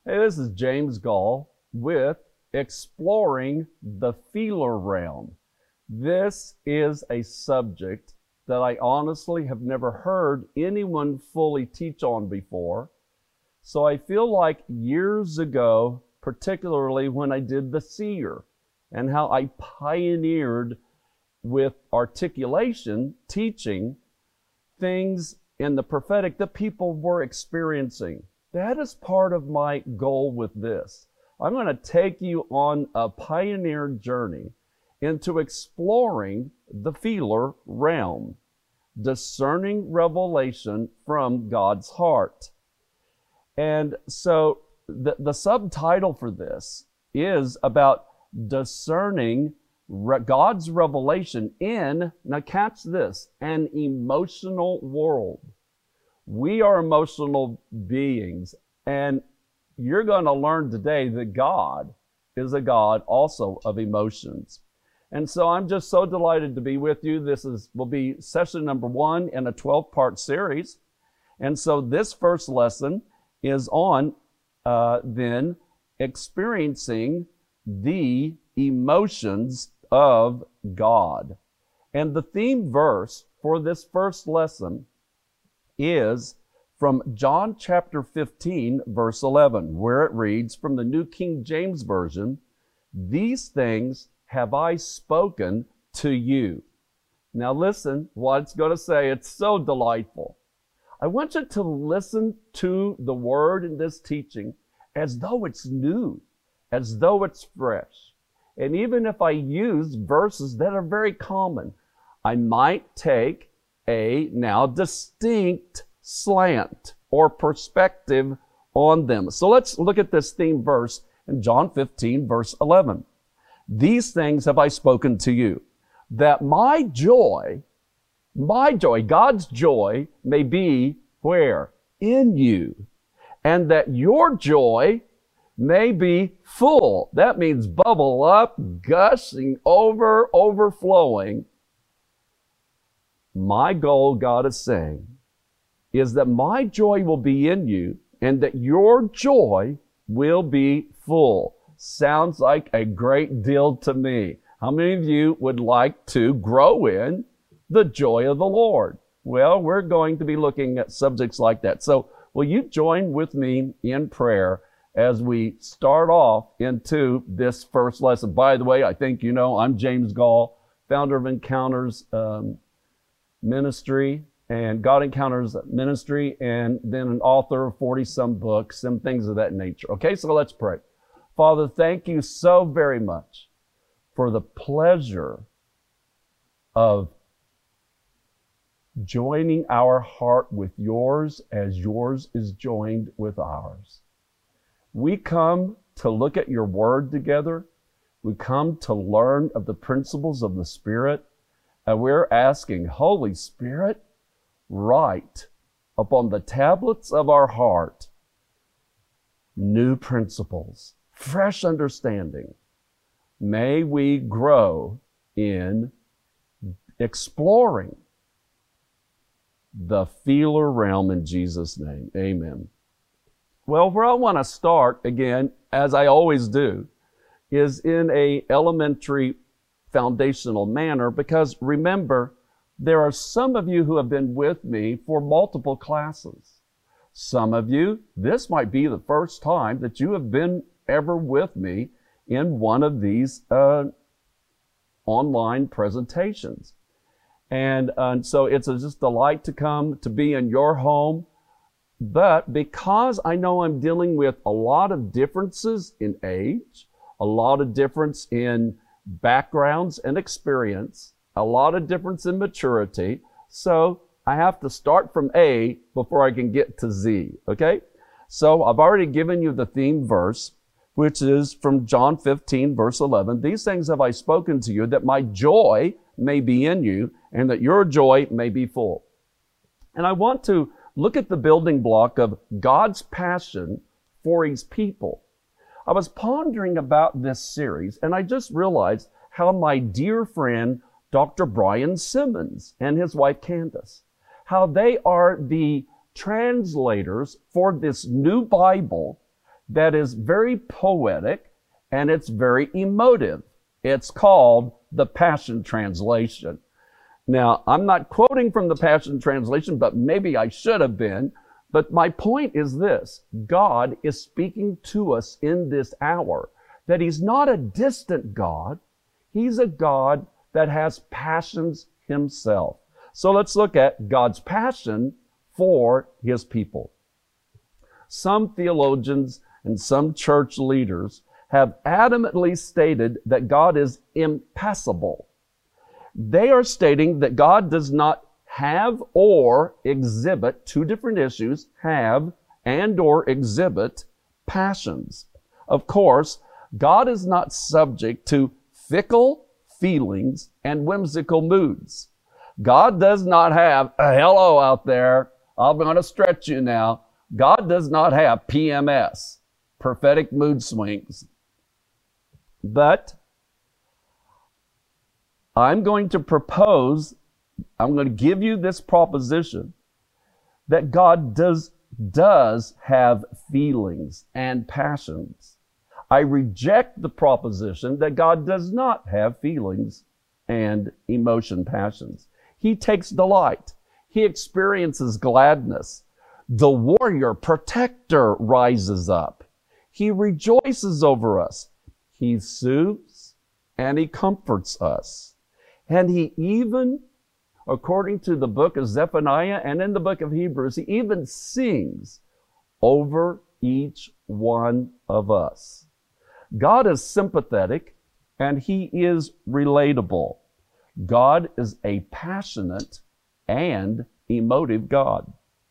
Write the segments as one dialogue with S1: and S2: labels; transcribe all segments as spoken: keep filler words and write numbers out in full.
S1: Hey, this is James Gall with Exploring the Feeler Realm. This is a subject that I honestly have never heard anyone fully teach on before. So I feel like years ago, particularly when I did The Seer and how I pioneered with articulation, teaching things in the prophetic that people were experiencing. That is part of my goal with this. I'm going to take you on a pioneer journey into exploring the feeler realm, discerning revelation from God's heart. And so the, the subtitle for this is about discerning re- God's revelation in, now catch this, an emotional world. We are emotional beings, and you're going to learn today that God is a God also of emotions. And so I'm just so delighted to be with you. This is will be session number one in a twelve-part series. And so this first lesson is on uh, then experiencing the emotions of God. And the theme verse for this first lesson is from John chapter fifteen, verse eleven, where it reads from the New King James Version, "These things have I spoken to you." Now listen what it's going to say. It's so delightful. I want you to listen to the word in this teaching as though it's new, as though it's fresh. And even if I use verses that are very common, I might take a now distinct slant or perspective on them. So let's look at this theme verse in John fifteen, verse eleven. "These things have I spoken to you, that my joy, my joy, God's joy, may be where? In you, and that your joy may be full." That means bubble up, gushing over, overflowing. My goal, God is saying, is that my joy will be in you and that your joy will be full. Sounds like a great deal to me. How many of you would like to grow in the joy of the Lord? Well, we're going to be looking at subjects like that. So will you join with me in prayer as we start off into this first lesson? By the way, I think you know I'm James Gall, founder of Encounters um, Ministry and God Encounters Ministry, and then an author of forty-some books and things of that nature. Okay, so let's pray. Father, thank you so very much for the pleasure of joining our heart with yours as yours is joined with ours. We come to look at your word together. We come to learn of the principles of the Spirit. And we're asking, Holy Spirit, write upon the tablets of our heart new principles, fresh understanding. May we grow in exploring the feeler realm in Jesus' name. Amen. Well, where I want to start, again, as I always do, is in a elementary foundational manner, because remember, there are some of you who have been with me for multiple classes. Some of you, this might be the first time that you have been ever with me in one of these uh, online presentations. And, uh, and so it's a, just a delight to come to be in your home. But because I know I'm dealing with a lot of differences in age, a lot of difference in backgrounds and experience, a lot of difference in maturity. So I have to start from A before I can get to Z, okay? So I've already given you the theme verse, which is from John fifteen, verse eleven. "These things have I spoken to you, that my joy may be in you, and that your joy may be full." And I want to look at the building block of God's passion for his people. I was pondering about this series, and I just realized how my dear friend, Doctor Brian Simmons, and his wife Candace, how they are the translators for this new Bible that is very poetic and it's very emotive. It's called the Passion Translation. Now, I'm not quoting from the Passion Translation, but maybe I should have been. But my point is this: God is speaking to us in this hour, that He's not a distant God. He's a God that has passions Himself. So let's look at God's passion for His people. Some theologians and some church leaders have adamantly stated that God is impassible. They are stating that God does not have or exhibit, two different issues, have and or exhibit passions. Of course, God is not subject to fickle feelings and whimsical moods. God does not have a hello out there, I'm going to stretch you now. God does not have P M S, prophetic mood swings. But I'm going to propose, I'm going to give you this proposition that God does, does have feelings and passions. I reject the proposition that God does not have feelings and emotion passions. He takes delight. He experiences gladness. The warrior protector rises up. He rejoices over us. He soothes and He comforts us. And He even, according to the book of Zephaniah and in the book of Hebrews, He even sings over each one of us. God is sympathetic and He is relatable. God is a passionate and emotive God.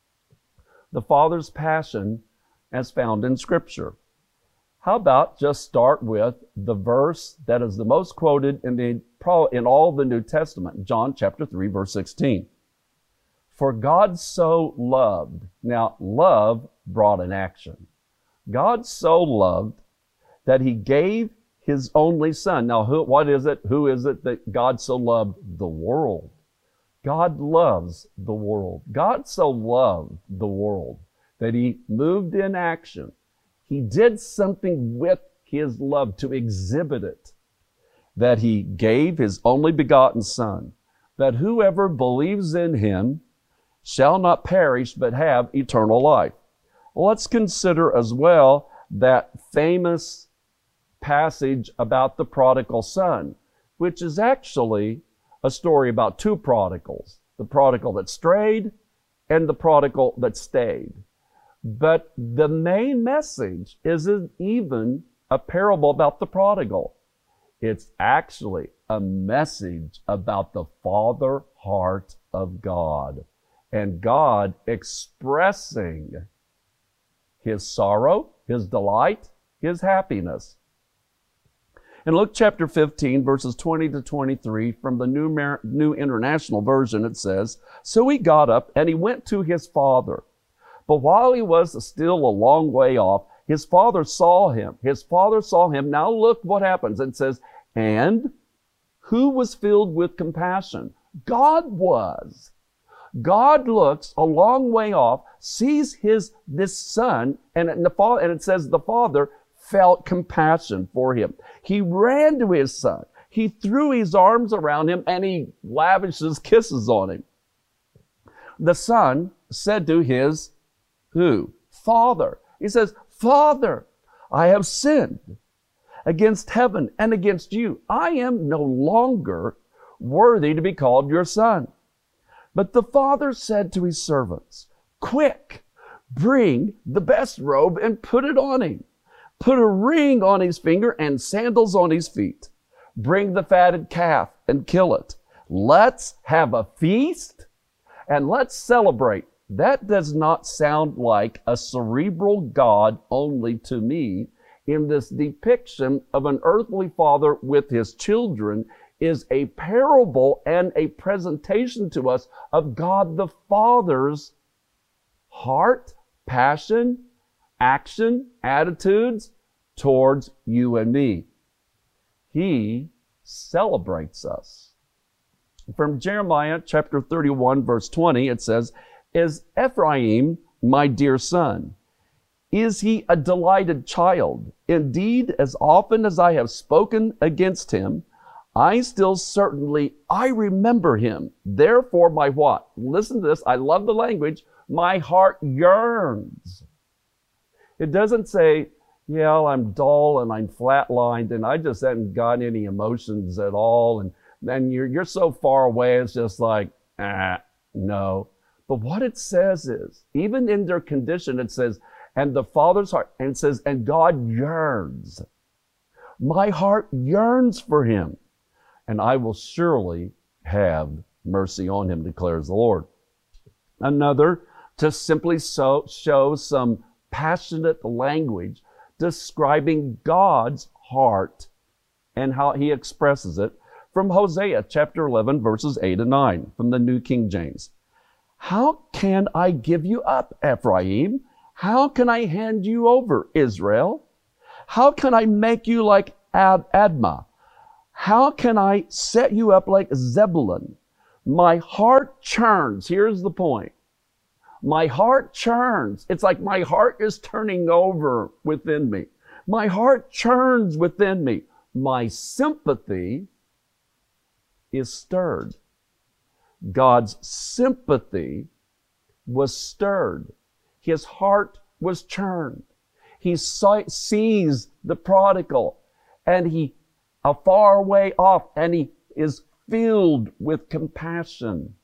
S1: The Father's passion as found in Scripture. How about just start with the verse that is the most quoted in the in all the New Testament, John chapter three, verse sixteen. For God so loved. Now, love brought an action. God so loved that He gave His only Son. Now, who, what is it? Who is it that God so loved? The world. God loves the world. God so loved the world that He moved in action. He did something with His love to exhibit it, that He gave His only begotten Son, that whoever believes in Him shall not perish but have eternal life. Let's consider as well that famous passage about the prodigal son, which is actually a story about two prodigals, the prodigal that strayed and the prodigal that stayed. But the main message isn't even a parable about the prodigal. It's actually a message about the Father heart of God and God expressing His sorrow, His delight, His happiness. In Luke chapter fifteen, verses twenty to twenty-three, from the New, Mer- New International Version, it says, So he got up and he went to his father. But while he was still a long way off, his father saw him. His father saw him. Now look what happens. It says, and who was filled with compassion? God was. God looks a long way off, sees his this son, and, and, the father, and it says the father felt compassion for him. He ran to his son. He threw his arms around him and he lavishes kisses on him. The son said to his who? Father. He says, Father, I have sinned against heaven and against you. I am no longer worthy to be called your son. But the father said to his servants, Quick, bring the best robe and put it on him. Put a ring on his finger and sandals on his feet. Bring the fatted calf and kill it. Let's have a feast and let's celebrate. That does not sound like a cerebral God only to me. In this depiction of an earthly father with his children is a parable and a presentation to us of God the Father's heart, passion, action, attitudes towards you and me. He celebrates us. From Jeremiah chapter thirty-one, verse twenty, it says, Is Ephraim my dear son? is he a delighted child? Indeed, as often as I have spoken against him, I still certainly, I remember him. Therefore, my what? Listen to this. I love the language. My heart yearns. It doesn't say, yeah, I'm dull and I'm flatlined and I just haven't got any emotions at all. And then you're, you're so far away, it's just like, ah, no. But what it says is, even in their condition, it says, and the Father's heart, and it says, and God yearns. My heart yearns for him, and I will surely have mercy on him, declares the Lord. Another, to simply so, show some passionate language describing God's heart and how he expresses it, from Hosea chapter eleven, verses eight and nine, from the New King James. How can I give you up, Ephraim? How can I hand you over, Israel? How can I make you like Ad- Admah? How can I set you up like Zebulun? My heart churns. Here's the point. My heart churns. It's like my heart is turning over within me. My heart churns within me. My sympathy is stirred. God's sympathy was stirred. His heart was churned. He saw, sees the prodigal, and he, a far way off, and he is filled with compassion.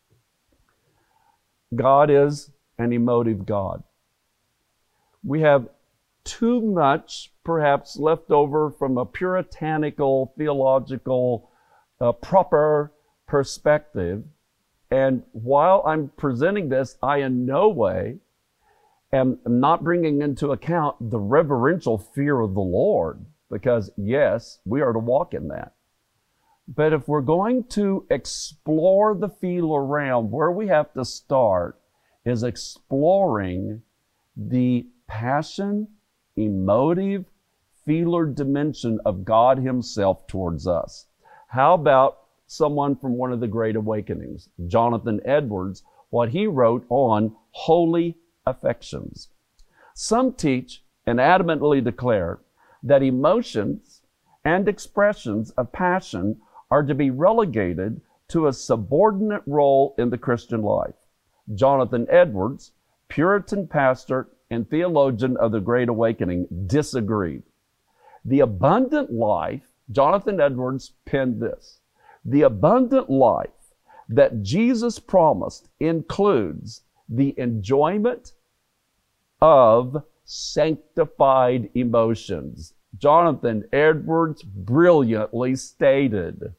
S1: God is an emotive God. We have too much, perhaps, left over from a puritanical, theological, uh, proper perspective. And while I'm presenting this, I in no way am not bringing into account the reverential fear of the Lord, because yes, we are to walk in that. But if we're going to explore the feeler realm, where we have to start is exploring the passion, emotive, feeler dimension of God himself towards us. How about someone from one of the Great Awakenings, Jonathan Edwards, what he wrote on holy affections. Some teach and adamantly declare that emotions and expressions of passion are to be relegated to a subordinate role in the Christian life. Jonathan Edwards, Puritan pastor and theologian of the Great Awakening, disagreed. The abundant life, Jonathan Edwards penned this, the abundant life that Jesus promised includes the enjoyment of sanctified emotions. Jonathan Edwards brilliantly stated.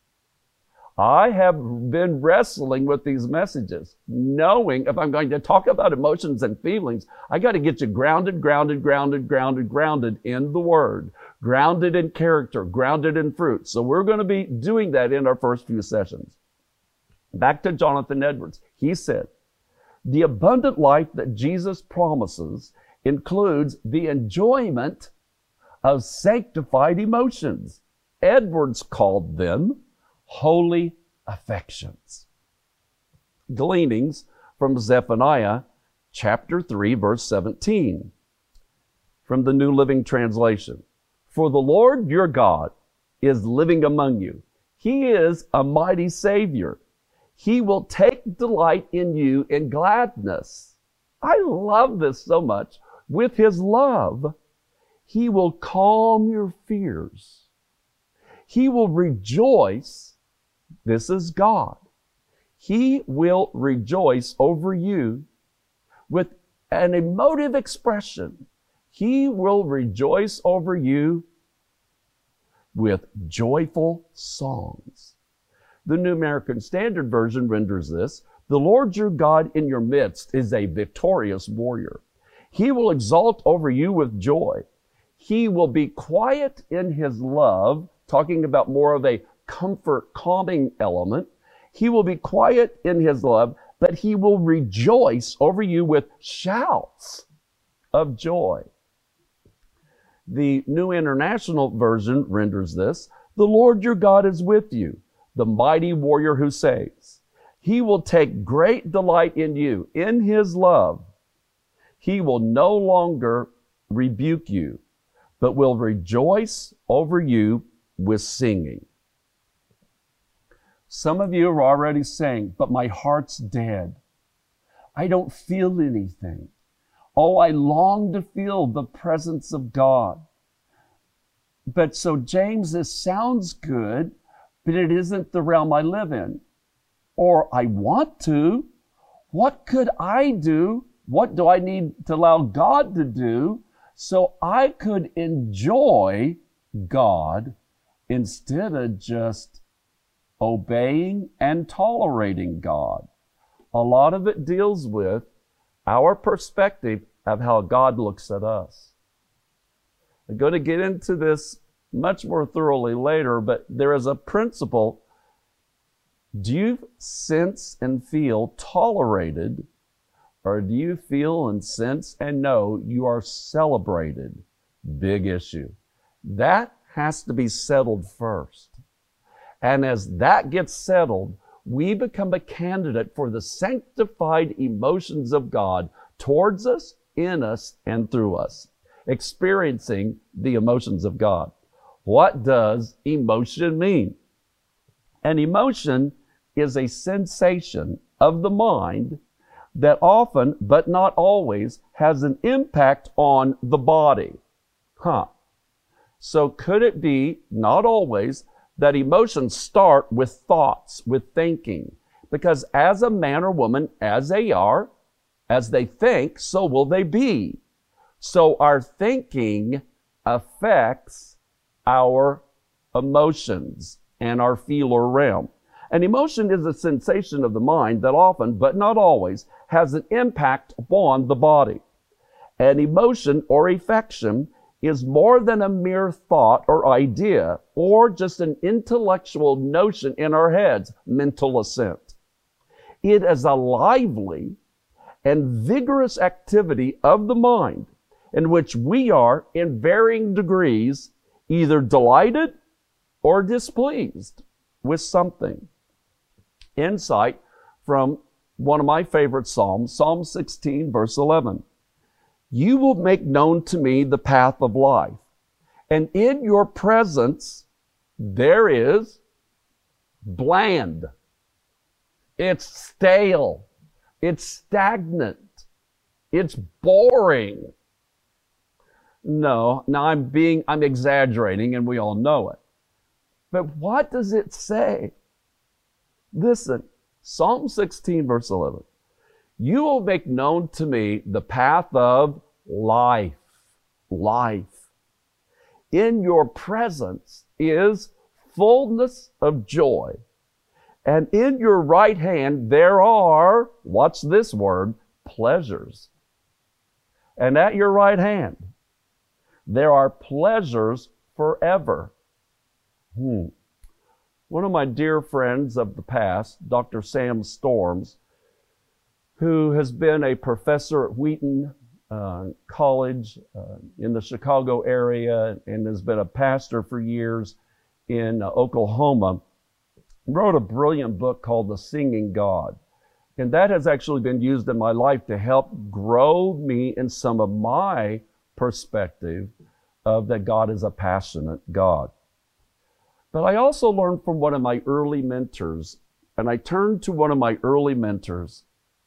S1: I have been wrestling with these messages, knowing if I'm going to talk about emotions and feelings, I got to get you grounded, grounded, grounded, grounded, grounded in the Word, grounded in character, grounded in fruit. So we're going to be doing that in our first few sessions. Back to Jonathan Edwards. He said, the abundant life that Jesus promises includes the enjoyment of sanctified emotions. Edwards called them holy affections. Gleanings from Zephaniah chapter three, verse seventeen, from the New Living Translation. For the Lord your God is living among you. He is a mighty Savior. He will take delight in you in gladness. I love this so much. With his love, he will calm your fears. He will rejoice. This is God. He will rejoice over you with an emotive expression. He will rejoice over you with joyful songs. The New American Standard Version renders this, the Lord your God in your midst is a victorious warrior. He will exult over you with joy. He will be quiet in his love, talking about more of a comfort, calming element. He will be quiet in his love, but he will rejoice over you with shouts of joy. The New International Version renders this, the Lord your God is with you, the mighty warrior who saves. He will take great delight in you, in his love. He will no longer rebuke you, but will rejoice over you with singing. Some of you are already saying, but my heart's dead. I don't feel anything. Oh, I long to feel the presence of God. But so, James, this sounds good, but it isn't the realm I live in. Or I want to. What could I do? What do I need to allow God to do so I could enjoy God instead of just obeying and tolerating God? A lot of it deals with our perspective of how God looks at us. I'm going to get into this much more thoroughly later, but there is a principle. Do you sense and feel tolerated, or do you feel and sense and know you are celebrated? Big issue. That has to be settled first. And as that gets settled, we become a candidate for the sanctified emotions of God towards us, in us, and through us, experiencing the emotions of God. What does emotion mean? An emotion is a sensation of the mind that often, but not always, has an impact on the body. Huh. So could it be, not always, that emotions start with thoughts, with thinking? Because as a man or woman, as they are, as they think, so will they be. So our thinking affects our emotions and our feeler realm. An emotion is a sensation of the mind that often, but not always, has an impact upon the body. An emotion or affection is more than a mere thought or idea, or just an intellectual notion in our heads, mental assent. It is a lively and vigorous activity of the mind in which we are, in varying degrees, either delighted or displeased with something. Insight from one of my favorite Psalms, Psalm sixteen, verse eleven. You will make known to me the path of life, and in your presence there is bland. It's stale. It's stagnant. It's boring. No, now I'm being, I'm exaggerating, and we all know it. But what does it say? Listen, Psalm sixteen, verse eleven. You will make known to me the path of life. Life. In your presence is fullness of joy. And in your right hand there are, watch this word, pleasures. And at your right hand there are pleasures forever. Hmm. One of my dear friends of the past, Doctor Sam Storms, who has been a professor at Wheaton uh, College uh, in the Chicago area and has been a pastor for years in uh, Oklahoma, wrote a brilliant book called The Singing God. And that has actually been used in my life to help grow me in some of my perspective of that God is a passionate God. But I also learned from one of my early mentors, and I turned to one of my early mentors,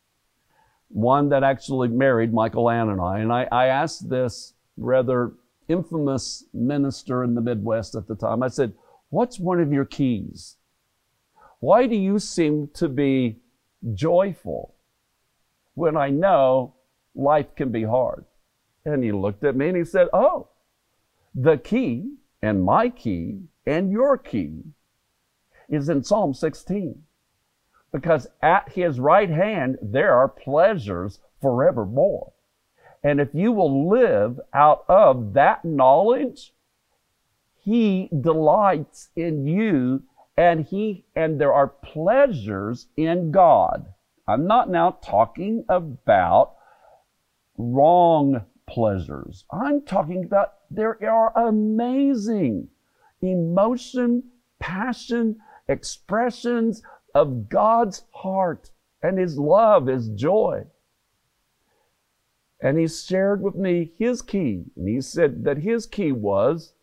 S1: one that actually married Michael Ann and I, and I, I asked this rather infamous minister in the Midwest at the time, I said, what's one of your keys? Why do you seem to be joyful when I know life can be hard? And he looked at me and he said, oh, the key and my key and your key is in Psalm sixteen. Because at his right hand there are pleasures forevermore. And if you will live out of that knowledge, he delights in you, and he and there are pleasures in God. I'm not now talking about wrong pleasures. I'm talking about there are amazing emotion, passion, expressions of God's heart and his love, his joy. And he shared with me his key. And he said that his key was,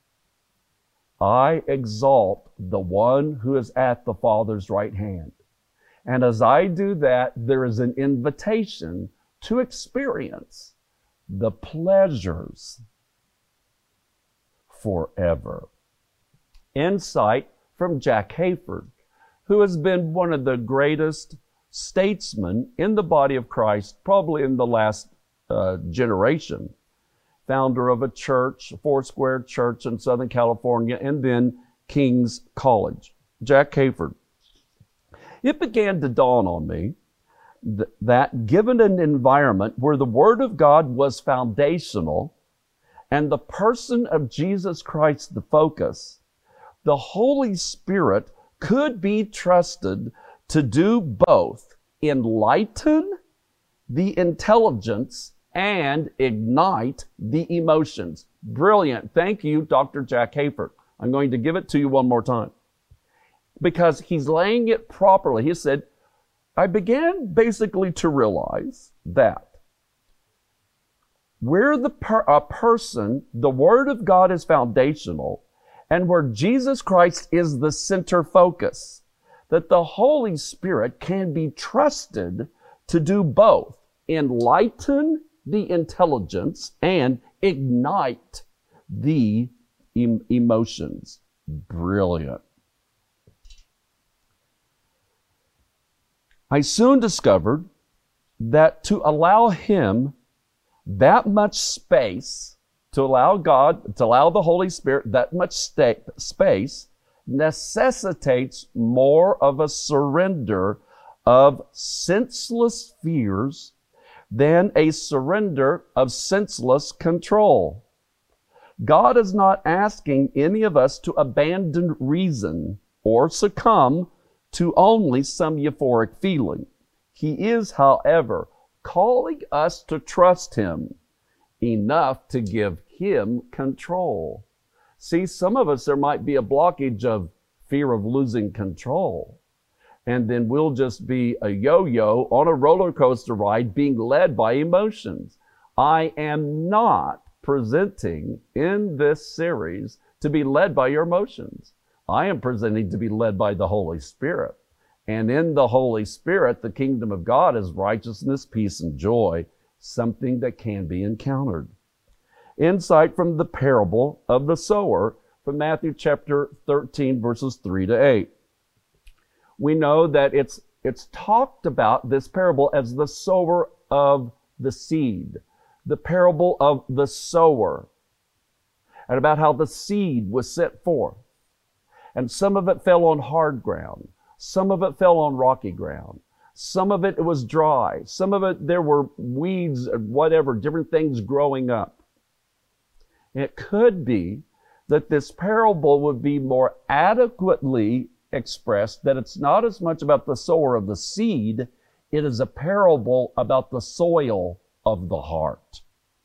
S1: I exalt the one who is at the Father's right hand. And as I do that, there is an invitation to experience the pleasures forever. Insight from Jack Hayford, who has been one of the greatest statesmen in the body of Christ, probably in the last uh, generation. Founder of a church, Foursquare Church in Southern California, and then King's College. Jack Hayford. It began to dawn on me th- that given an environment where the Word of God was foundational and the person of Jesus Christ the focus, the Holy Spirit could be trusted to do both enlighten the intelligence and ignite the emotions. Brilliant. Thank you, Doctor Jack Hayford. I'm going to give it to you one more time, because he's laying it properly. He said, I began basically to realize that where the per- a person, the Word of God is foundational, and where Jesus Christ is the center focus, that the Holy Spirit can be trusted to do both, enlighten the intelligence and ignite the em- emotions. Brilliant. I soon discovered that to allow Him that much space, to allow God, to allow the Holy Spirit that much sta- space, necessitates more of a surrender of senseless fears than a surrender of senseless control. God is not asking any of us to abandon reason or succumb to only some euphoric feeling. He is, however, calling us to trust Him enough to give Him control. See, some of us, there might be a blockage of fear of losing control. And then we'll just be a yo-yo on a roller coaster ride being led by emotions. I am not presenting in this series to be led by your emotions. I am presenting to be led by the Holy Spirit. And in the Holy Spirit, the kingdom of God is righteousness, peace, and joy, something that can be encountered. Insight from the parable of the sower from Matthew chapter thirteen, verses three to eight. We know that it's it's talked about, this parable, as the sower of the seed, the parable of the sower, and about how the seed was set forth. And some of it fell on hard ground. Some of it fell on rocky ground. Some of it, it was dry. Some of it, there were weeds, whatever, different things growing up. It could be that this parable would be more adequately expressed that it's not as much about the sower of the seed, it is a parable about the soil of the heart.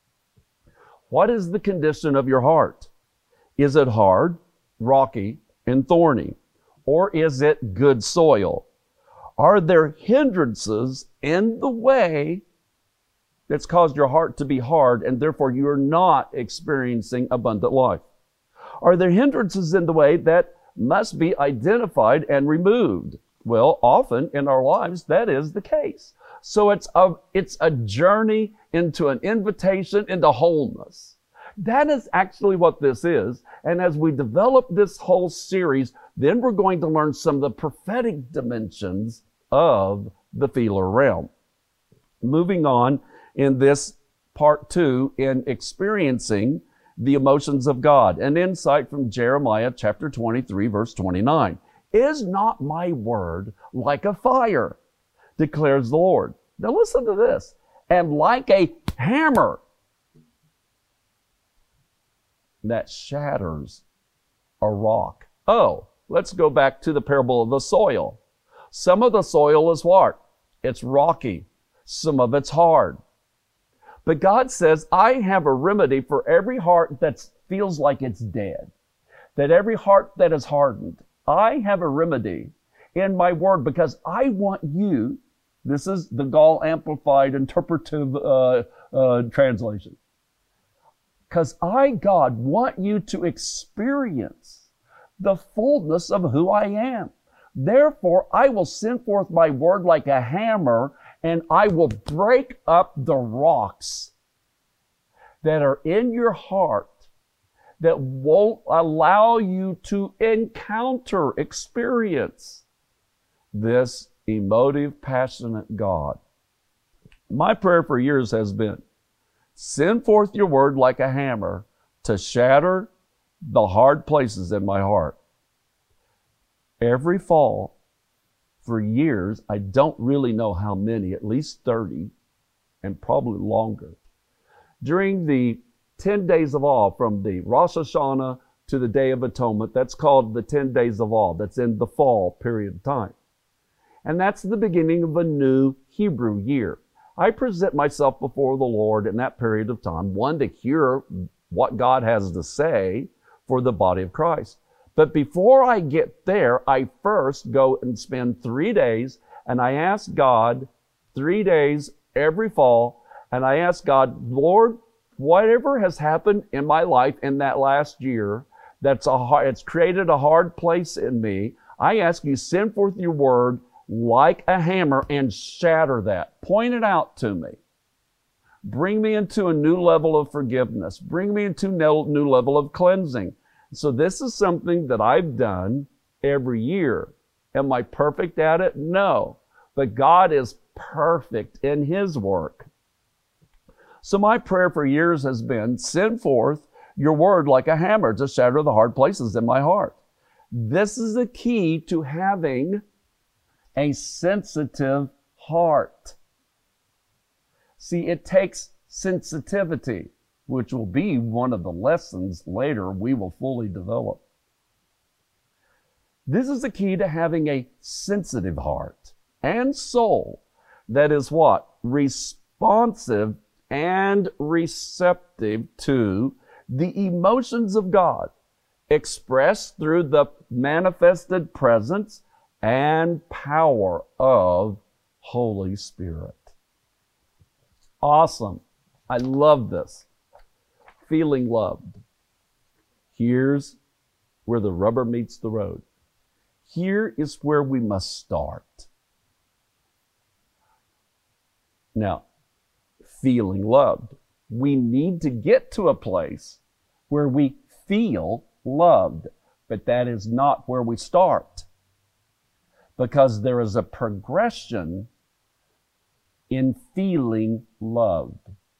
S1: What is the condition of your heart? Is it hard, rocky, and thorny? Or is it good soil? Are there hindrances in the way that's caused your heart to be hard, and therefore you're not experiencing abundant life? Are there hindrances in the way that must be identified and removed? Well, often in our lives, that is the case. So it's a, it's a journey into an invitation into wholeness. That is actually what this is. And as we develop this whole series, then we're going to learn some of the prophetic dimensions of the feeler realm. Moving on in this part two, in experiencing the emotions of God. An insight from Jeremiah chapter twenty-three, verse twenty-nine. Is not my word like a fire, declares the Lord. Now listen to this. And like a hammer that shatters a rock. Oh, let's go back to the parable of the soil. Some of the soil is what? It's rocky. Some of it's hard. But God says, I have a remedy for every heart that feels like it's dead, that every heart that is hardened. I have a remedy in my word, because I want you, this is the Gall Amplified interpretive uh, uh, translation. Because I, God, want you to experience the fullness of who I am. Therefore, I will send forth my word like a hammer, and I will break up the rocks that are in your heart that won't allow you to encounter, experience this emotive, passionate God. My prayer for years has been, send forth your word like a hammer to shatter the hard places in my heart. Every fall, for years, I don't really know how many, at least thirty, and probably longer. During the ten days of awe, from the Rosh Hashanah to the Day of Atonement, that's called the ten days of awe. That's in the fall period of time. And that's the beginning of a new Hebrew year. I present myself before the Lord in that period of time, one, to hear what God has to say for the body of Christ. But before I get there, I first go and spend three days, and I ask God, three days every fall, and I ask God, Lord, whatever has happened in my life in that last year, that's a hard, it's created a hard place in me, I ask you, send forth your word like a hammer and shatter that. Point it out to me. Bring me into a new level of forgiveness. Bring me into a new level of cleansing. So this is something that I've done every year. Am I perfect at it? No. But God is perfect in His work. So my prayer for years has been, send forth your word like a hammer to shatter the hard places in my heart. This is the key to having a sensitive heart. See, it takes sensitivity, which will be one of the lessons later we will fully develop. This is the key to having a sensitive heart and soul that is what? Responsive and receptive to the emotions of God, expressed through the manifested presence and power of Holy Spirit. Awesome. I love this. Feeling loved. Here's where the rubber meets the road. Here is where we must start. Now, feeling loved. We need to get to a place where we feel loved, but that is not where we start, because there is a progression in feeling loved.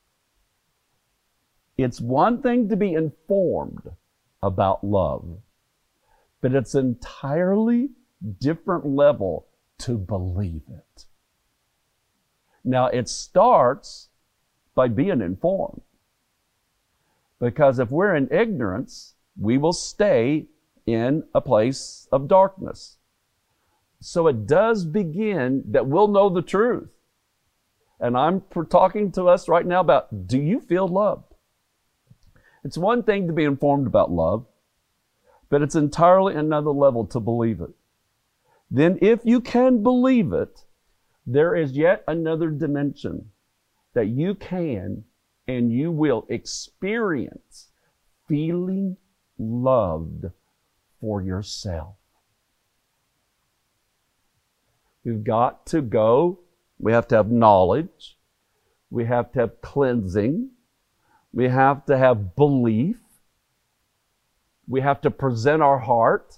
S1: It's one thing to be informed about love, but it's an entirely different level to believe it. Now, it starts by being informed, because if we're in ignorance, we will stay in a place of darkness. So it does begin that we'll know the truth. And I'm talking to us right now about, do you feel loved? It's one thing to be informed about love, but it's entirely another level to believe it. Then if you can believe it, there is yet another dimension that you can and you will experience feeling loved for yourself. We've got to go. We have to have knowledge. We have to have cleansing. We have to have belief. We have to present our heart.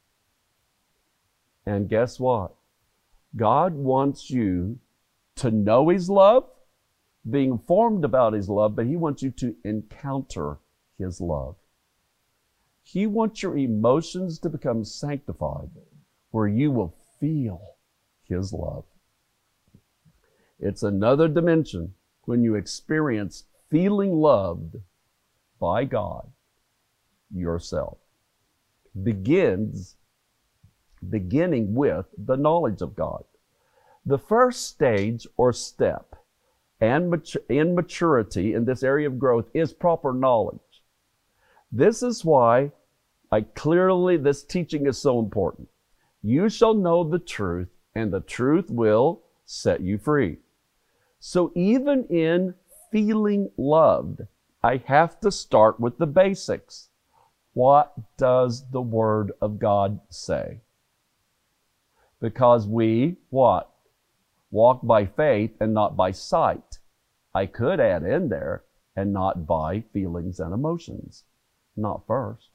S1: And guess what? God wants you to know His love, be informed about His love, but He wants you to encounter His love. He wants your emotions to become sanctified, where you will feel His love. It's another dimension when you experience feeling loved by God yourself. Begins, beginning with the knowledge of God. The first stage or step and matur- in maturity in this area of growth is proper knowledge. This is why I clearly, this teaching is so important. You shall know the truth, and the truth will set you free. So even in feeling loved, I have to start with the basics. What does the Word of God say? Because we, what? Walk by faith and not by sight. I could add in there, and not by feelings and emotions. Not first.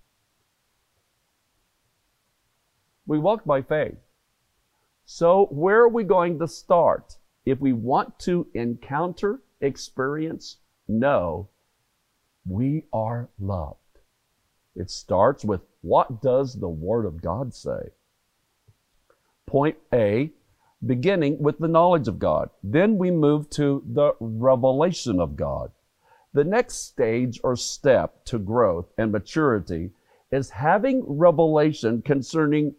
S1: We walk by faith. So where are we going to start? If we want to encounter, experience, know, we are loved. It starts with, what does the Word of God say? Point A, beginning with the knowledge of God. Then we move to the revelation of God. The next stage or step to growth and maturity is having revelation concerning,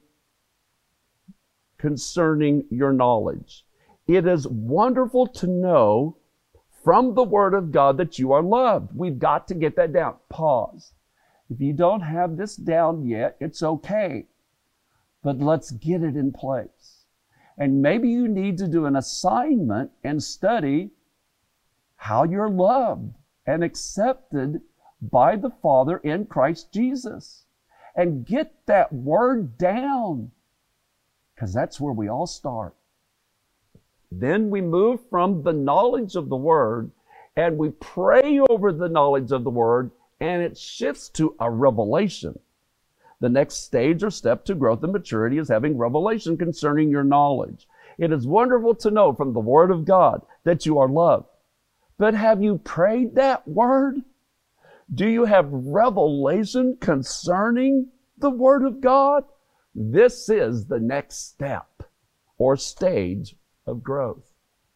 S1: concerning your knowledge. It is wonderful to know from the Word of God that you are loved. We've got to get that down. Pause. If you don't have this down yet, it's okay. But let's get it in place. And maybe you need to do an assignment and study how you're loved and accepted by the Father in Christ Jesus. And get that word down, because that's where we all start. Then we move from the knowledge of the Word, and we pray over the knowledge of the Word, and it shifts to a revelation. The next stage or step to growth and maturity is having revelation concerning your knowledge. It is wonderful to know from the Word of God that you are loved. But have you prayed that word? Do you have revelation concerning the Word of God? This is the next step or stage of growth.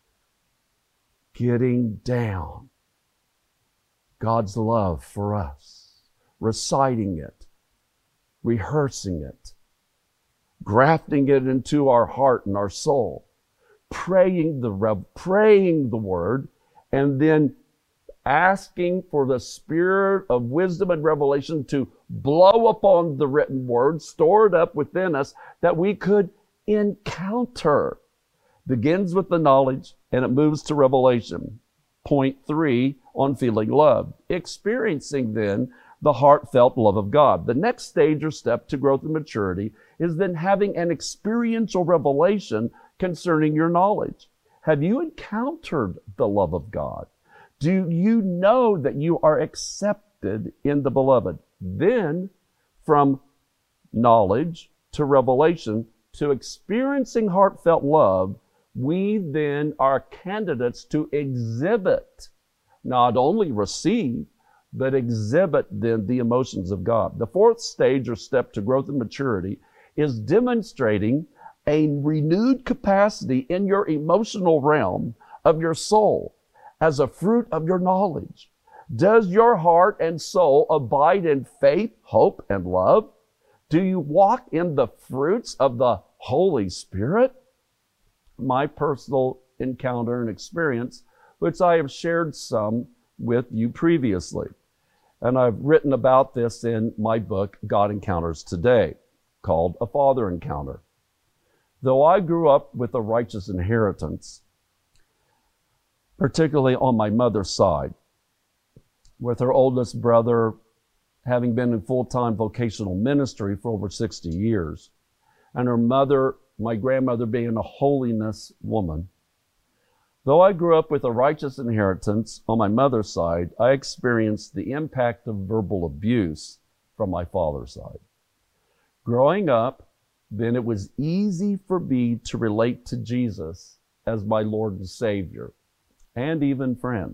S1: Getting down God's love for us, reciting it, rehearsing it, grafting it into our heart and our soul, praying the rev- praying the Word, and then asking for the Spirit of wisdom and revelation to blow upon the written Word, stored up within us, that we could encounter. Begins with the knowledge, and it moves to revelation. Point three on feeling loved. Experiencing then the heartfelt love of God. The next stage or step to growth and maturity is then having an experiential revelation concerning your knowledge. Have you encountered the love of God? Do you know that you are accepted in the Beloved? Then, from knowledge to revelation to experiencing heartfelt love, we then are candidates to exhibit, not only receive, but exhibit then the emotions of God. The fourth stage or step to growth and maturity is demonstrating a renewed capacity in your emotional realm of your soul as a fruit of your knowledge. Does your heart and soul abide in faith, hope, and love? Do you walk in the fruits of the Holy Spirit? My personal encounter and experience, which I have shared some with you previously. And I've written about this in my book, God Encounters Today, called A Father Encounter. Though I grew up with a righteous inheritance, particularly on my mother's side, with her oldest brother having been in full-time vocational ministry for over sixty years, and her mother, my grandmother, being a holiness woman. Though I grew up with a righteous inheritance on my mother's side, I experienced the impact of verbal abuse from my father's side. Growing up, then it was easy for me to relate to Jesus as my Lord and Savior, and even friend.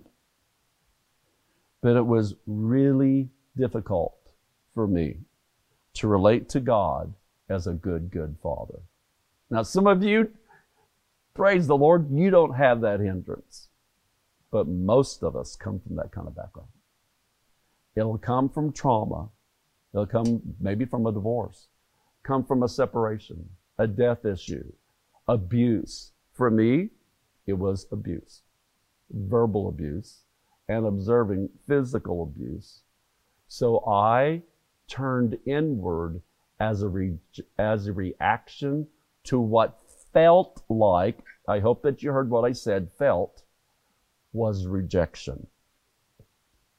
S1: But it was really difficult for me to relate to God as a good, good Father. Now, some of you, praise the Lord, you don't have that hindrance. But most of us come from that kind of background. It'll come from trauma. It'll come maybe from a divorce, come from a separation, a death issue, abuse. For me, it was abuse, verbal abuse, and observing physical abuse. So I turned inward as a, re- as a reaction to what felt like, I hope that you heard what I said, felt, was rejection.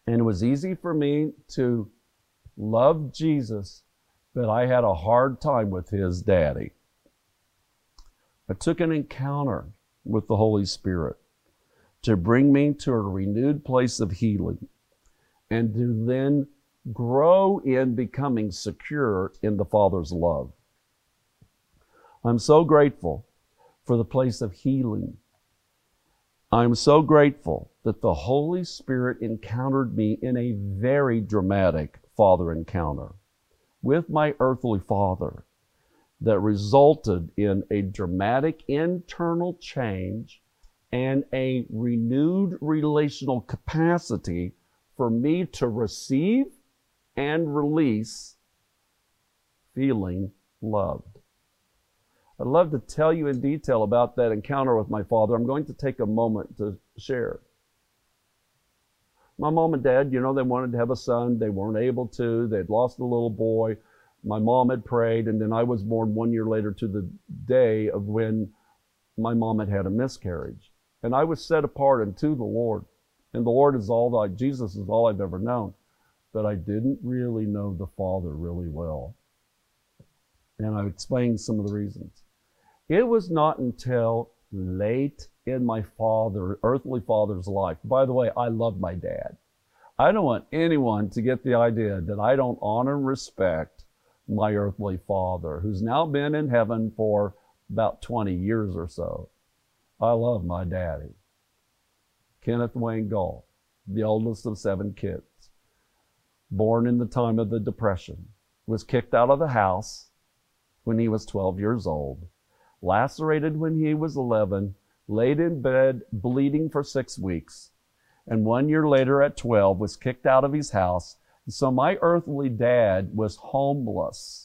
S1: And it was easy for me to love Jesus, but I had a hard time with his daddy. I took an encounter with the Holy Spirit to bring me to a renewed place of healing and to then grow in becoming secure in the Father's love. I'm so grateful for the place of healing. I'm so grateful that the Holy Spirit encountered me in a very dramatic father encounter with my earthly father that resulted in a dramatic internal change and a renewed relational capacity for me to receive and release feeling loved. I'd love to tell you in detail about that encounter with my father. I'm going to take a moment to share. My mom and dad, you know, they wanted to have a son. They weren't able to. They'd lost a little boy. My mom had prayed, and then I was born one year later to the day of when my mom had had a miscarriage. And I was set apart unto the Lord. And the Lord is all that, Jesus is all I've ever known. But I didn't really know the Father really well. And I explained some of the reasons. It was not until late in my father, earthly father's life. By the way, I love my dad. I don't want anyone to get the idea that I don't honor and respect my earthly father, who's now been in heaven for about twenty years or so. I love my daddy. Kenneth Wayne Gall, the oldest of seven kids, born in the time of the Depression, was kicked out of the house when he was twelve years old, lacerated when he was eleven, laid in bed bleeding for six weeks, and one year later at twelve was kicked out of his house. And so my earthly dad was homeless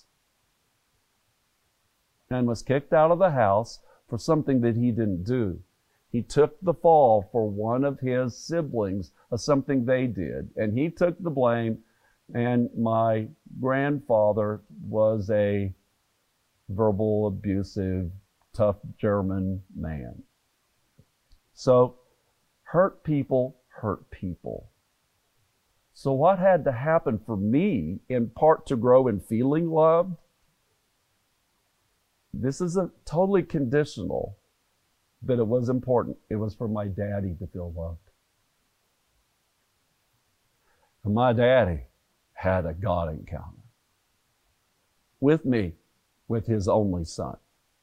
S1: and was kicked out of the house for something that he didn't do. He took the fall for one of his siblings of something they did, and he took the blame, and my grandfather was a verbal, abusive, tough German man. So, hurt people hurt people. So what had to happen for me, in part to grow in feeling loved? This isn't totally conditional, but it was important. It was for my daddy to feel loved. And my daddy had a God encounter with me, with his only son.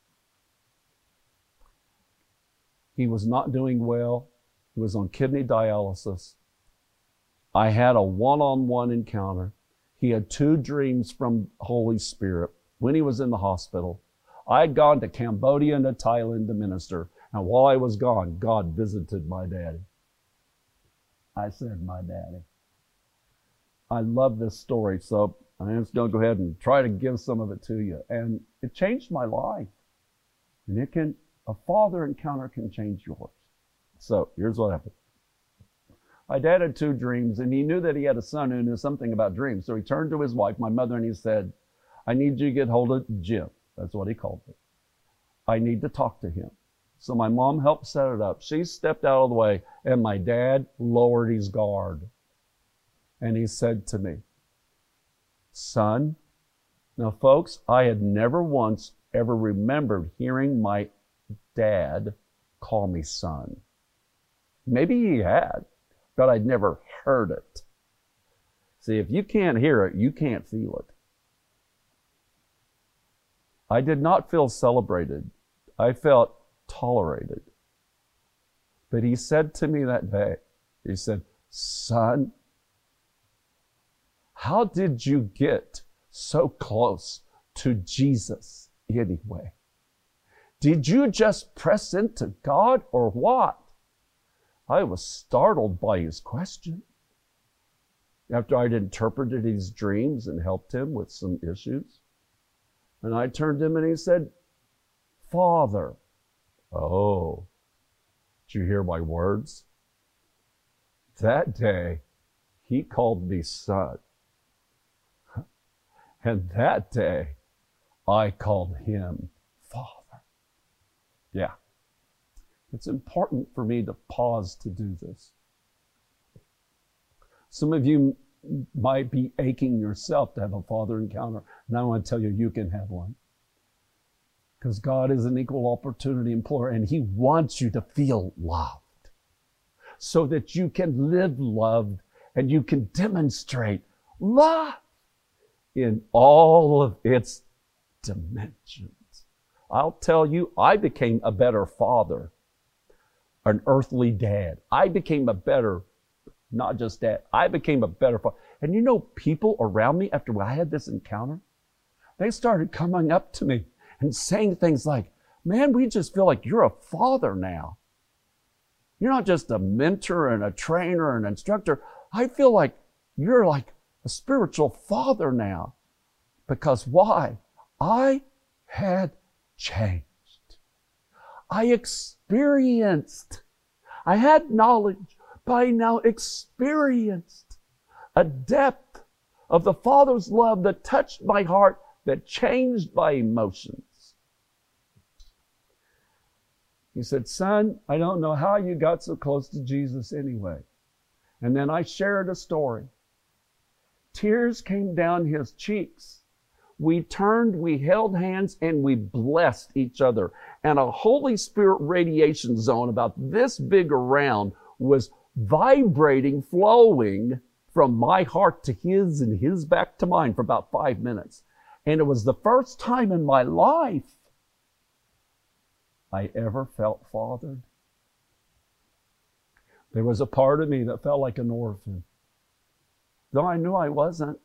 S1: He was not doing well. He was on kidney dialysis. I had a one-on-one encounter. He had two dreams from Holy Spirit when he was in the hospital. I had gone to Cambodia and to Thailand to minister. And while I was gone, God visited my daddy. I said, my daddy. I love this story, so I'm just going to go ahead and try to give some of it to you. And it changed my life. And it can, a father encounter can change yours. So here's what happened. My dad had two dreams, and he knew that he had a son who knew something about dreams. So he turned to his wife, my mother, and he said, I need you to get hold of Jim. That's what he called me. I need to talk to him. So my mom helped set it up. She stepped out of the way, and my dad lowered his guard. And he said to me, son, now folks, I had never once ever remembered hearing my dad call me son. Maybe he had, but I'd never heard it. See, if you can't hear it, you can't feel it. I did not feel celebrated. I felt tolerated. But he said to me that day, he said, son, how did you get so close to Jesus anyway? Did you just press into God or what? I was startled by his question. After I'd interpreted his dreams and helped him with some issues, and I turned to him and he said, Father. Oh, did you hear my words? That day, he called me son. And that day, I called him Father. Yeah. It's important for me to pause to do this. Some of you might be aching yourself to have a Father encounter, and I want to tell you, you can have one. Because God is an equal opportunity employer, and He wants you to feel loved so that you can live loved and you can demonstrate love in all of its dimensions. I'll tell you, I became a better father, an earthly dad. I became a better, not just dad, I became a better father. And you know, people around me, after I had this encounter, they started coming up to me and saying things like, man, we just feel like you're a father now. You're not just a mentor and a trainer and instructor. I feel like you're like a spiritual father now. Because why? I had changed. I experienced. I had knowledge, but I now experienced a depth of the Father's love that touched my heart, that changed my emotions. He said, son, I don't know how you got so close to Jesus anyway. And then I shared a story. Tears came down his cheeks. We turned, we held hands, and we blessed each other. And a Holy Spirit radiation zone about this big around was vibrating, flowing from my heart to his and his back to mine for about five minutes. And it was the first time in my life I ever felt fathered. There was a part of me that felt like an orphan, though I knew I wasn't.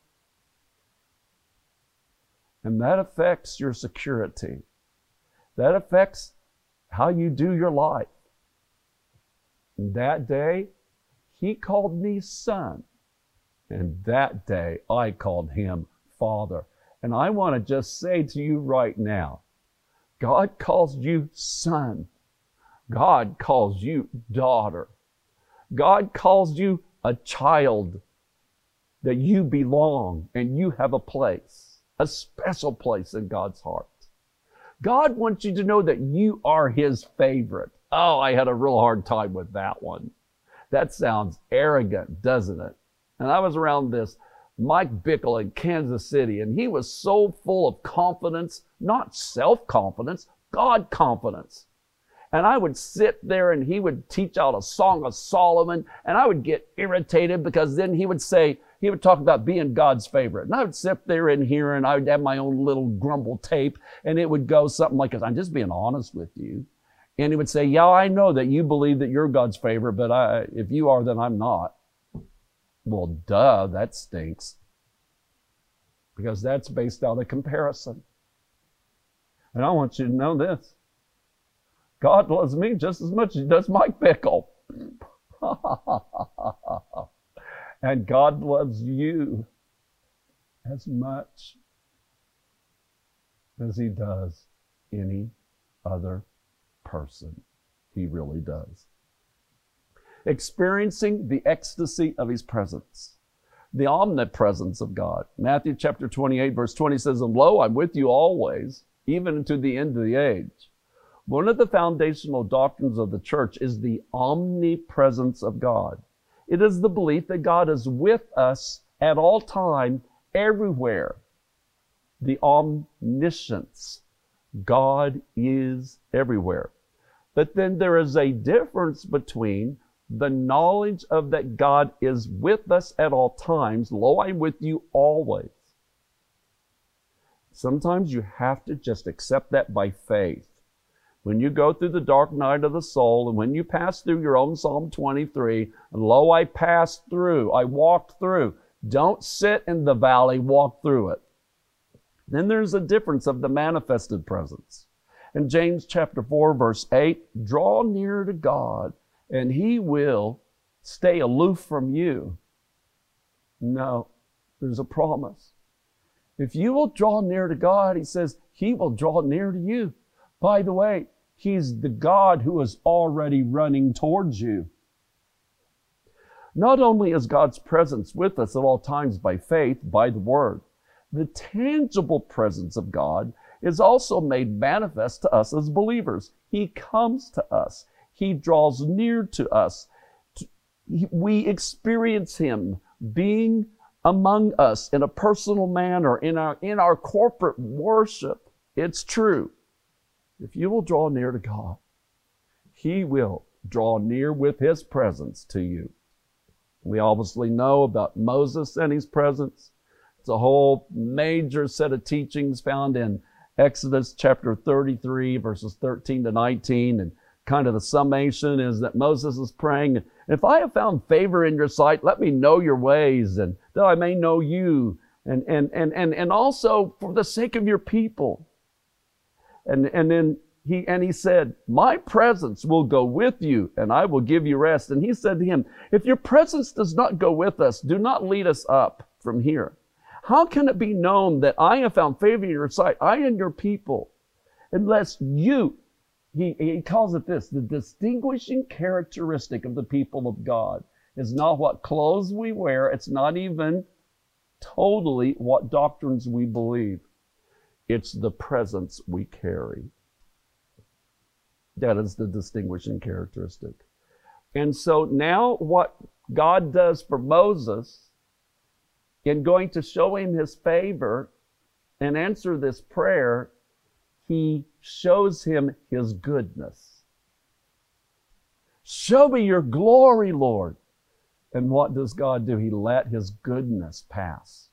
S1: And that affects your security. That affects how you do your life. And that day, he called me son. And that day, I called him father. And I want to just say to you right now, God calls you son. God calls you daughter. God calls you a child, that you belong and you have a place, a special place in God's heart. God wants you to know that you are His favorite. Oh, I had a real hard time with that one. That sounds arrogant, doesn't it? And I was around this Mike Bickle in Kansas City, and he was so full of confidence, not self-confidence, God confidence. And I would sit there and he would teach out a Song of Solomon, and I would get irritated because then he would say, he would talk about being God's favorite. And I would sit there and hear, and I would have my own little grumble tape, and it would go something like, I'm just being honest with you. And he would say, yeah, I know that you believe that you're God's favorite, but I, if you are, then I'm not. Well, duh, that stinks. Because that's based on a comparison. And I want you to know this. God loves me just as much as He does Mike Bickle. And God loves you as much as He does any other person. He really does. Experiencing the ecstasy of His presence. The omnipresence of God. Matthew chapter twenty-eight, verse twenty says, and lo, I'm with you always, even to the end of the age. One of the foundational doctrines of the church is the omnipresence of God. It is the belief that God is with us at all time, everywhere. The omniscience. God is everywhere. But then there is a difference between the knowledge of that God is with us at all times. Lo, I'm with you always. Sometimes you have to just accept that by faith. When you go through the dark night of the soul, and when you pass through your own Psalm twenty-three, and lo, I passed through, I walked through. Don't sit in the valley, walk through it. Then there's a difference of the manifested presence. In James chapter four, verse eight, draw near to God, and He will stay aloof from you. No, there's a promise. If you will draw near to God, He says, He will draw near to you. By the way, He's the God who is already running towards you. Not only is God's presence with us at all times by faith, by the Word, the tangible presence of God is also made manifest to us as believers. He comes to us. He draws near to us. We experience Him. being among us in a personal manner, in our, in our corporate worship. It's true. If you will draw near to God, He will draw near with His presence to you. We obviously know about Moses and his presence. It's a whole major set of teachings found in Exodus chapter thirty-three, verses thirteen to nineteen. And kind of the summation is that Moses is praying, if I have found favor in your sight, let me know your ways, and that I may know you, and, and, and, and, and also for the sake of your people. And, and then he, and he said, my presence will go with you, and I will give you rest. And he said to him, if your presence does not go with us, do not lead us up from here. How can it be known that I have found favor in your sight, I and your people, unless you, he, he calls it this, the distinguishing characteristic of the people of God is not what clothes we wear. It's not even totally what doctrines we believe. It's the presence we carry. That is the distinguishing characteristic. And so now what God does for Moses in going to show him His favor and answer this prayer, He shows him His goodness. Show me your glory, Lord. And what does God do? He let His goodness pass.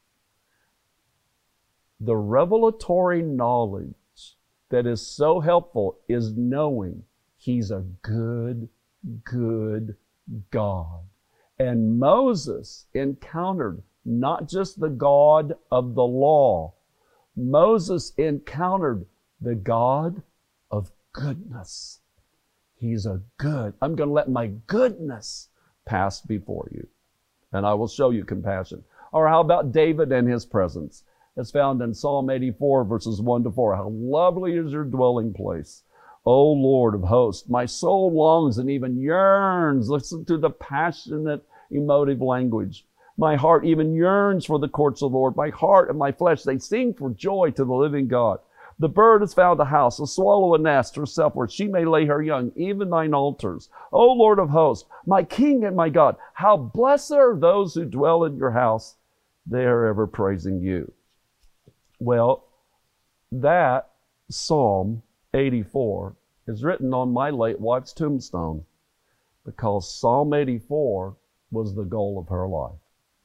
S1: The revelatory knowledge that is so helpful is knowing He's a good, good God. And Moses encountered not just the God of the law. Moses encountered the God of goodness. He's a good. I'm going to let my goodness pass before you, and I will show you compassion. Or how about David and his presence? It's found in Psalm eighty-four, verses one to four. How lovely is your dwelling place, O Lord of hosts. My soul longs and even yearns. Listen to the passionate, emotive language. My heart even yearns for the courts of the Lord. My heart and my flesh, they sing for joy to the living God. The bird has found a house, the swallow a nest herself, where she may lay her young, even thine altars. O Lord of hosts, my King and my God, how blessed are those who dwell in your house. They are ever praising you. Well, that Psalm eighty-four is written on my late wife's tombstone because Psalm eighty-four was the goal of her life.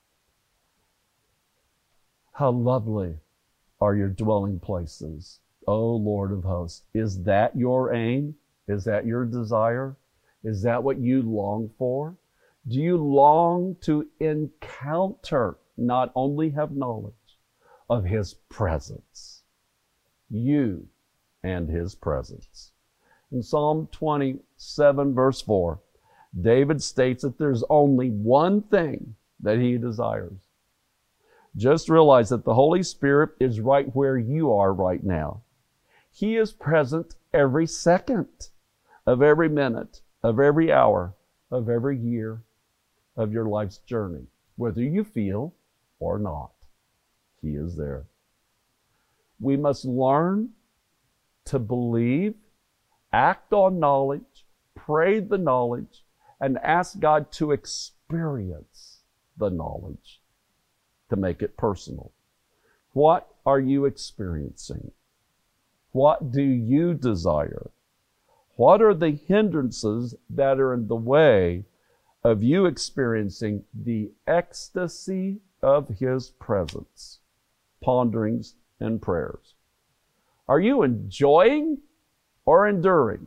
S1: How lovely are your dwelling places, O Lord of hosts. Is that your aim? Is that your desire? Is that what you long for? Do you long to encounter, not only have knowledge of His presence, you and His presence? In Psalm twenty-seven, verse four, David states that there's only one thing that he desires. Just realize that the Holy Spirit is right where you are right now. He is present every second of every minute, of every hour, of every year of your life's journey, whether you feel or not. He is there. We must learn to believe, act on knowledge, pray the knowledge, and ask God to experience the knowledge, to make it personal. What are you experiencing? What do you desire? What are the hindrances that are in the way of you experiencing the ecstasy of His presence? Ponderings and prayers. Are you enjoying or enduring?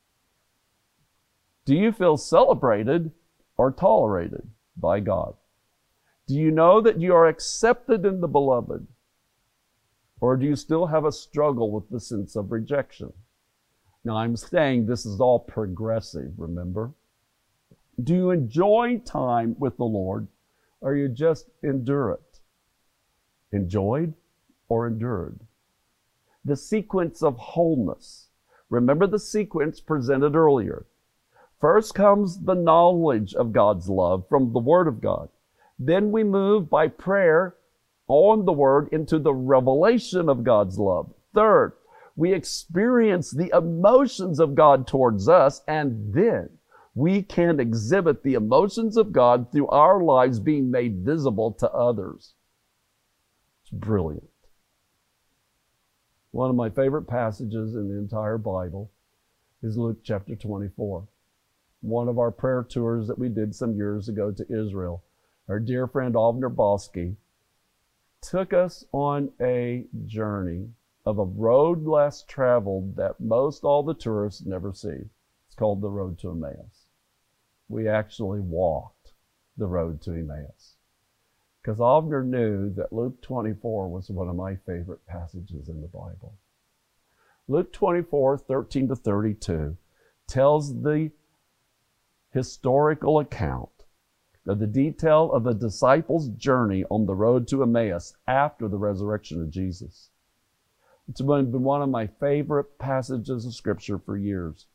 S1: Do you feel celebrated or tolerated by God? Do you know that you are accepted in the beloved? Or do you still have a struggle with the sense of rejection? Now, I'm saying this is all progressive, remember? Do you enjoy time with the Lord, or you just endure it? Enjoyed or endured? The sequence of wholeness. Remember the sequence presented earlier. First comes the knowledge of God's love from the Word of God. Then we move by prayer on the Word into the revelation of God's love. Third, we experience the emotions of God towards us, and then we can exhibit the emotions of God through our lives being made visible to others. It's brilliant. One of my favorite passages in the entire Bible is Luke chapter twenty-four. One of our prayer tours that we did some years ago to Israel, our dear friend Avner Bosky took us on a journey of a road less traveled that most all the tourists never see. It's called the Road to Emmaus. We actually walked the road to Emmaus because Avner knew that Luke twenty-four was one of my favorite passages in the Bible. Luke twenty-four, thirteen to thirty-two tells the historical account of the detail of the disciples' journey on the road to Emmaus after the resurrection of Jesus. It's been one of my favorite passages of Scripture for years.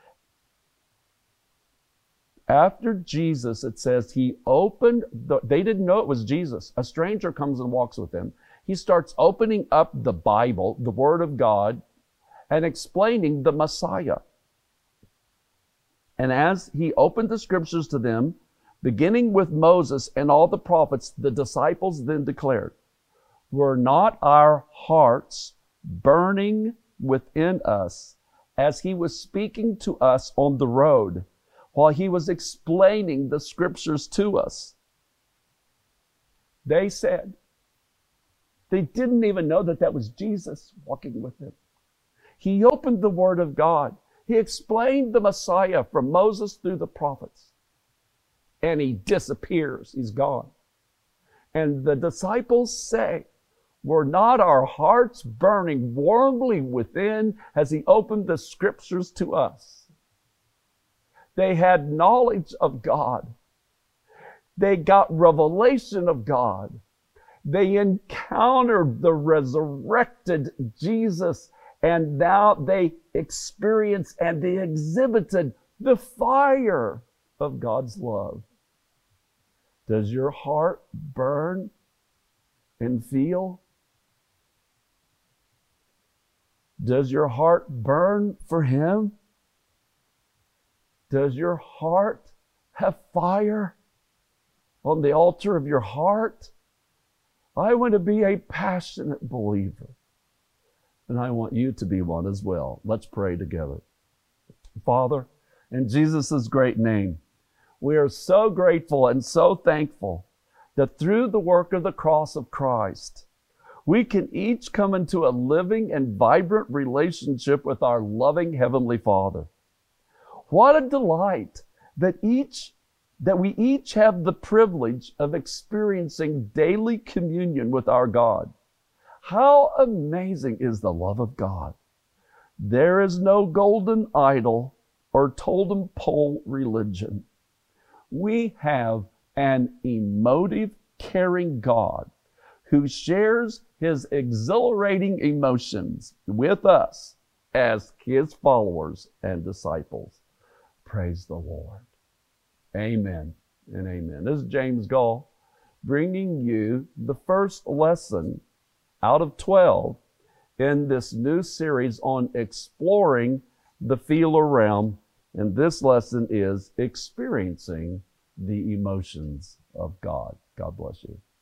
S1: After Jesus, it says he opened, the, they didn't know it was Jesus. A stranger comes and walks with them. He starts opening up the Bible, the Word of God, and explaining the Messiah. And as he opened the Scriptures to them, beginning with Moses and all the prophets, the disciples then declared, "Were not our hearts burning within us as he was speaking to us on the road, while he was explaining the Scriptures to us?" They said, they didn't even know that that was Jesus walking with them. He opened the Word of God. He explained the Messiah from Moses through the prophets. And he disappears. He's gone. And the disciples say, "Were not our hearts burning warmly within as he opened the Scriptures to us?" They had knowledge of God. They got revelation of God. They encountered the resurrected Jesus, and now they experienced and they exhibited the fire of God's love. Does your heart burn and feel? Does your heart burn for Him? Does your heart have fire on the altar of your heart? I want to be a passionate believer, and I want you to be one as well. Let's pray together. Father, in Jesus' great name, we are so grateful and so thankful that through the work of the cross of Christ, we can each come into a living and vibrant relationship with our loving Heavenly Father. What a delight that each that we each have the privilege of experiencing daily communion with our God. How amazing is the love of God. There is no golden idol or totem pole religion. We have an emotive, caring God who shares His exhilarating emotions with us as His followers and disciples. Praise the Lord. Amen and amen. This is James Gall bringing you the first lesson out of twelve in this new series on exploring the feeler realm. And this lesson is experiencing the emotions of God. God bless you.